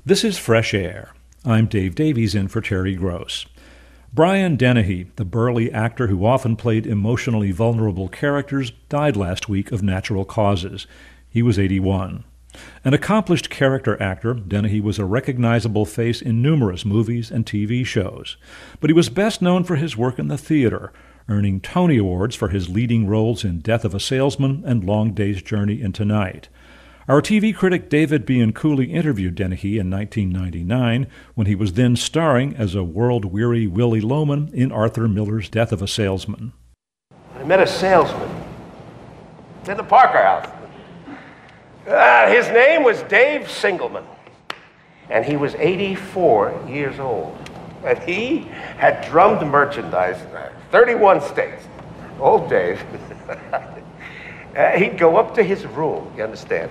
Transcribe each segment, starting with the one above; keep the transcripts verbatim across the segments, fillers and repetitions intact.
This is Fresh Air. I'm Dave Davies in for Terry Gross. Brian Dennehy, the burly actor who often played emotionally vulnerable characters, died last week of natural causes. He was eighty-one. An accomplished character actor, Dennehy was a recognizable face in numerous movies and T V shows. But he was best known for his work in the theater, earning Tony Awards for his leading roles in Death of a Salesman and Long Day's Journey into Night. Our T V critic David Bianculli interviewed Dennehy in nineteen ninety-nine when he was then starring as a world-weary Willy Loman in Arthur Miller's Death of a Salesman. I met a salesman at the Parker House. Uh, his name was Dave Singelman, and he was eighty-four years old. And he had drummed merchandise in thirty-one states. Old Dave. uh, he'd go up to his room, you understand?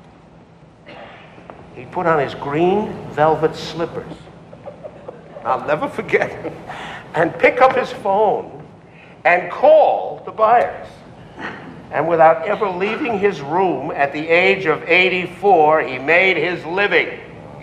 He'd put on his green velvet slippers. I'll never forget. And pick up his phone and call the buyers. And without ever leaving his room at the age of eighty-four, he made his living.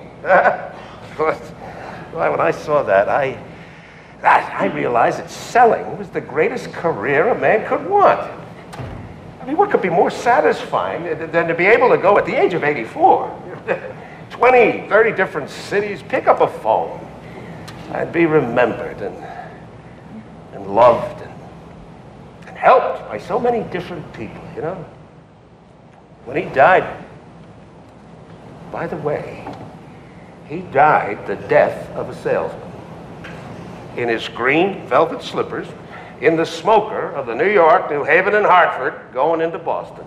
Well, when I saw that, I, I realized that selling was the greatest career a man could want. I mean, what could be more satisfying than to be able to go at the age of eighty-four? twenty, thirty different cities, pick up a phone. I'd be remembered and, and loved and, and helped by so many different people, you know? When he died, by the way, he died the death of a salesman. In his green velvet slippers, in the smoker of the New York, New Haven, and Hartford, going into Boston.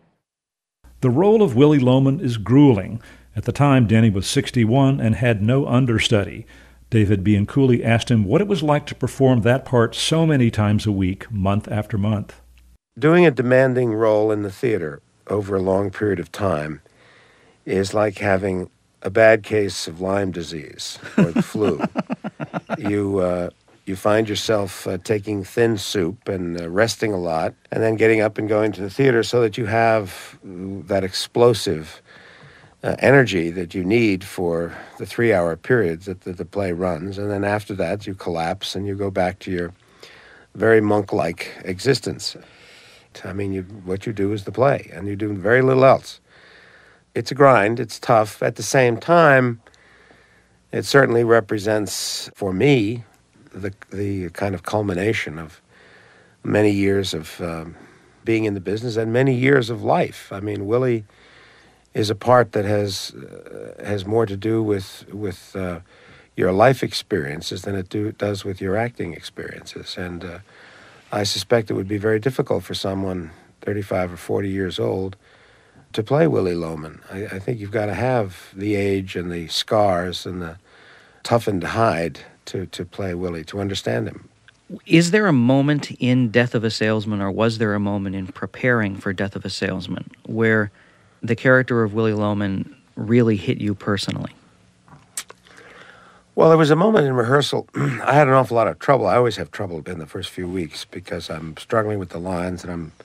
The role of Willy Loman is grueling. At the time, Denny was sixty-one and had no understudy. David Bianculli asked him what it was like to perform that part so many times a week, month after month. Doing a demanding role in the theater over a long period of time is like having a bad case of Lyme disease or the flu. You uh, you find yourself uh, taking thin soup and uh, resting a lot, and then getting up and going to the theater so that you have that explosive uh, energy that you need for the three-hour periods that the, the play runs. And then after that, you collapse and you go back to your very monk-like existence. I mean, you, what you do is the play, and you do very little else. It's a grind. It's tough. At the same time, it certainly represents, for me, the the kind of culmination of many years of um, being in the business and many years of life. I mean, Willie is a part that has uh, has more to do with with uh, your life experiences than it do, does with your acting experiences. And uh, I suspect it would be very difficult for someone thirty-five or forty years old to play Willy Loman. I, I think you've got to have the age and the scars and the toughened hide to, to play Willie, to understand him. Is there a moment in Death of a Salesman, or was there a moment in preparing for Death of a Salesman, where the character of Willy Loman really hit you personally? Well, there was a moment in rehearsal. I had an awful lot of trouble. I always have trouble in the first few weeks because I'm struggling with the lines and I'm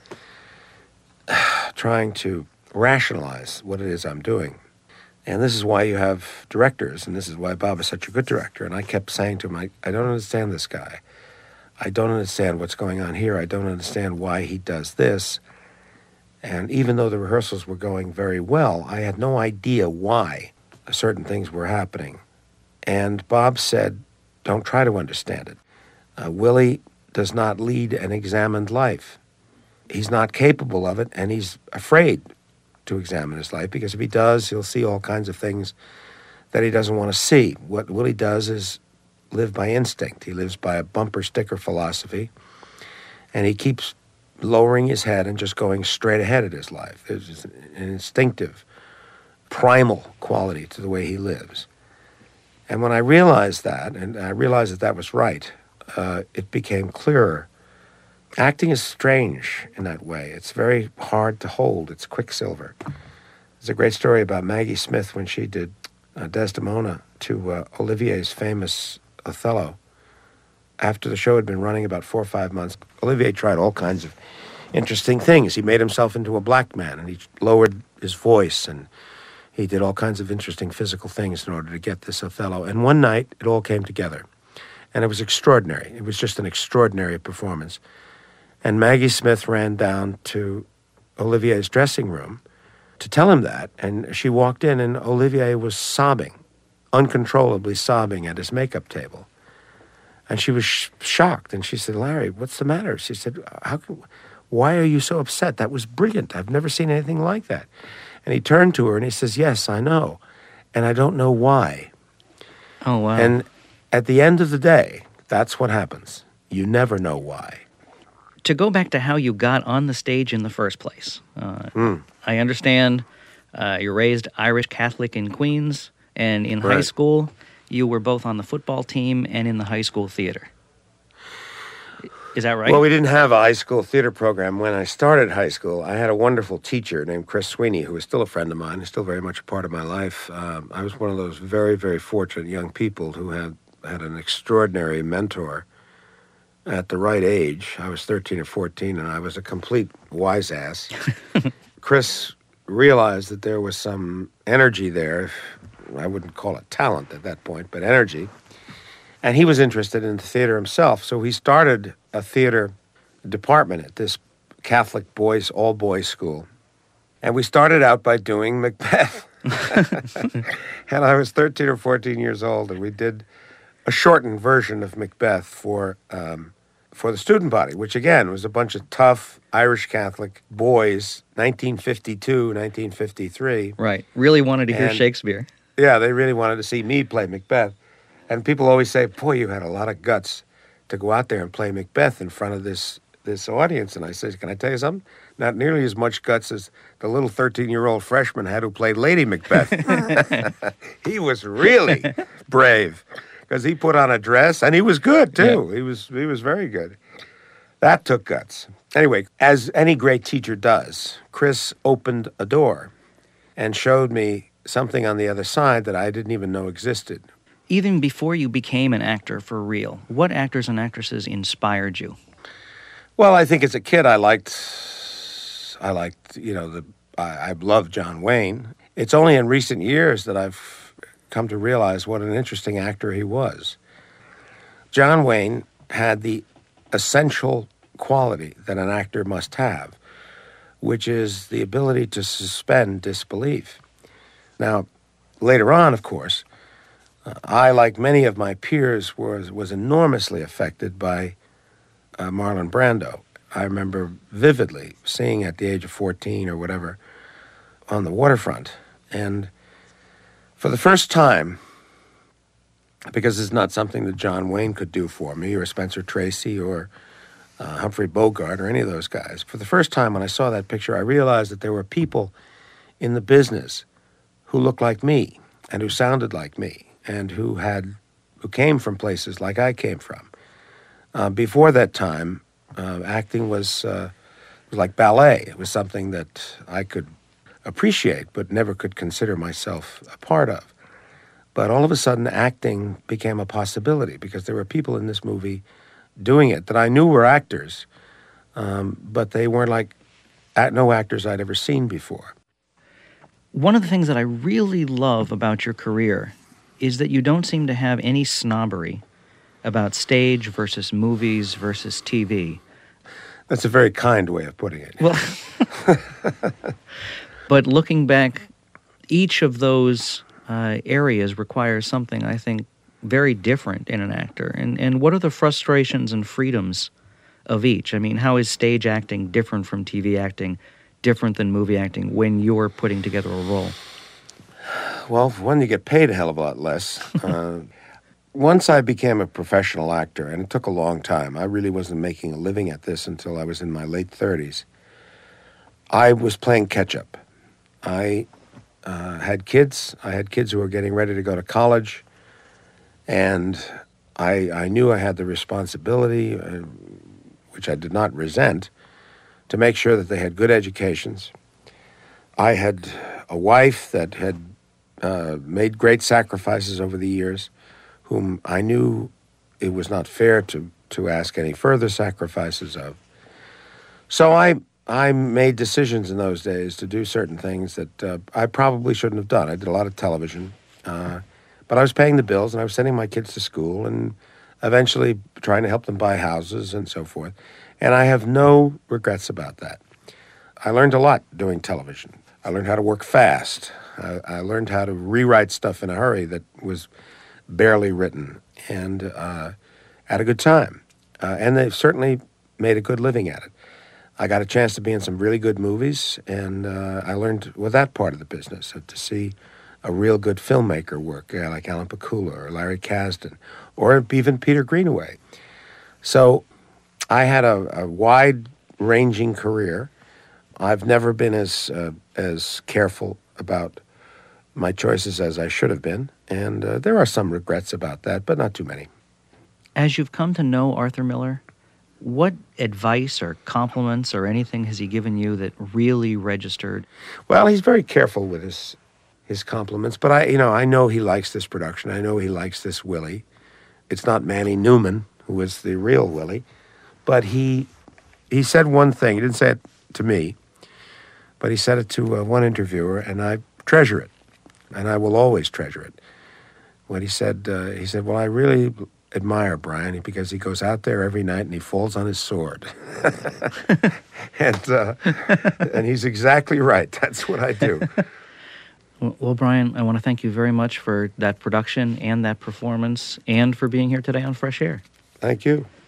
trying to rationalize what it is I'm doing. And this is why you have directors, and this is why Bob is such a good director. And I kept saying to him, I, I don't understand this guy. I don't understand what's going on here. I don't understand why he does this. And even though the rehearsals were going very well, I had no idea why certain things were happening. And Bob said, don't try to understand it. Uh, Willie does not lead an examined life. He's not capable of it, and he's afraid to examine his life, because if he does, he'll see all kinds of things that he doesn't want to see. What Willie does is live by instinct. He lives by a bumper sticker philosophy, and he keeps lowering his head and just going straight ahead in his life. There's an instinctive, primal quality to the way he lives. And when I realized that, and I realized that that was right, uh, it became clearer. Acting is strange in that way. It's very hard to hold. It's quicksilver. There's a great story about Maggie Smith when she did uh, Desdemona to uh, Olivier's famous Othello. After the show had been running about four or five months, Olivier tried all kinds of interesting things. He made himself into a black man, and he lowered his voice and He did all kinds of interesting physical things in order to get this Othello. And one night, it all came together. And it was extraordinary. It was just an extraordinary performance. And Maggie Smith ran down to Olivier's dressing room to tell him that. And she walked in, and Olivier was sobbing, uncontrollably sobbing at his makeup table. And she was sh- shocked. And she said, Larry, what's the matter? She said, "How can, why are you so upset? That was brilliant. I've never seen anything like that." And he turned to her and he says, "Yes, I know. And I don't know why." Oh, wow. And at the end of the day, that's what happens. You never know why. To go back to how you got on the stage in the first place, uh, Mm. I understand uh, you're raised Irish Catholic in Queens, and in high Right. school, you were both on the football team and in the high school theater. Is that right? Well, we didn't have a high school theater program. When I started high school, I had a wonderful teacher named Chris Sweeney, who is still a friend of mine, who's still very much a part of my life. Um, I was one of those very, very fortunate young people who had, had an extraordinary mentor at the right age. I was thirteen or fourteen, and I was a complete wise ass. Chris realized that there was some energy there. I wouldn't call it talent at that point, but energy. And he was interested in the theater himself, so he started a theater department at this Catholic boys, all-boys school. And we started out by doing Macbeth. And I was thirteen or fourteen years old, and we did a shortened version of Macbeth for um, for the student body, which, again, was a bunch of tough Irish Catholic boys, nineteen fifty-two, nineteen fifty-three. Right. Really wanted to hear And- Shakespeare. Yeah, they really wanted to see me play Macbeth. And people always say, boy, you had a lot of guts to go out there and play Macbeth in front of this this audience. And I said, can I tell you something? Not nearly as much guts as the little thirteen-year-old freshman had who played Lady Macbeth. He was really brave because he put on a dress, and he was good, too. Yeah. He was he was very good. That took guts. Anyway, as any great teacher does, Chris opened a door and showed me something on the other side that I didn't even know existed. Even before you became an actor for real, what actors and actresses inspired you? Well, I think as a kid, I liked, I liked, you know, the I, I loved John Wayne. It's only in recent years that I've come to realize what an interesting actor he was. John Wayne had the essential quality that an actor must have, which is the ability to suspend disbelief. Now, later on, of course, uh, I, like many of my peers, was was enormously affected by uh, Marlon Brando. I remember vividly seeing at the age of fourteen or whatever on the waterfront. And for the first time, because it's not something that John Wayne could do for me, or Spencer Tracy, or uh, Humphrey Bogart, or any of those guys, for the first time when I saw that picture, I realized that there were people in the business who looked like me and who sounded like me and who had who came from places like I came from. Uh, before that time, uh, acting was, uh, was like ballet. It was something that I could appreciate but never could consider myself a part of. But all of a sudden, acting became a possibility because there were people in this movie doing it that I knew were actors, um, but they weren't like no actors I'd ever seen before. One of the things that I really love about your career is that you don't seem to have any snobbery about stage versus movies versus T V. That's a very kind way of putting it. Well, but looking back, each of those uh, areas requires something, I think, very different in an actor. And, and what are the frustrations and freedoms of each? I mean, how is stage acting different from T V acting, different than movie acting when you're putting together a role? Well, for one, you get paid a hell of a lot less. Uh, once I became a professional actor, and it took a long time, I really wasn't making a living at this until I was in my late thirties, I was playing catch-up. I uh, had kids. I had kids who were getting ready to go to college, and I, I knew I had the responsibility, uh, which I did not resent, to make sure that they had good educations. I had a wife that had uh, made great sacrifices over the years, whom I knew it was not fair to, to ask any further sacrifices of. So I I made decisions in those days to do certain things that uh, I probably shouldn't have done. I did a lot of television, uh, but I was paying the bills and I was sending my kids to school and eventually trying to help them buy houses and so forth. And I have no regrets about that. I learned a lot doing television. I learned how to work fast. I, I learned how to rewrite stuff in a hurry that was barely written, and uh, at a good time. Uh, and they've certainly made a good living at it. I got a chance to be in some really good movies, and uh, I learned with that part of the business, uh, to see a real good filmmaker work, uh, like Alan Pakula or Larry Kasdan, or even Peter Greenaway. So I had a, a wide-ranging career. I've never been as uh, as careful about my choices as I should have been, and uh, there are some regrets about that, but not too many. As you've come to know Arthur Miller, what advice or compliments or anything has he given you that really registered? Well, he's very careful with his his compliments, but I, you know, I know he likes this production. I know he likes this Willie. It's not Manny Newman who is the real Willie, but he he said one thing. He didn't say it to me, but he said it to uh, one interviewer, and I treasure it, and I will always treasure it. When he said, uh, he said, well, I really admire Brian because he goes out there every night and he falls on his sword. and uh, and he's exactly right. That's what I do. Well, Brian, I want to thank you very much for that production and that performance and for being here today on Fresh Air. Thank you.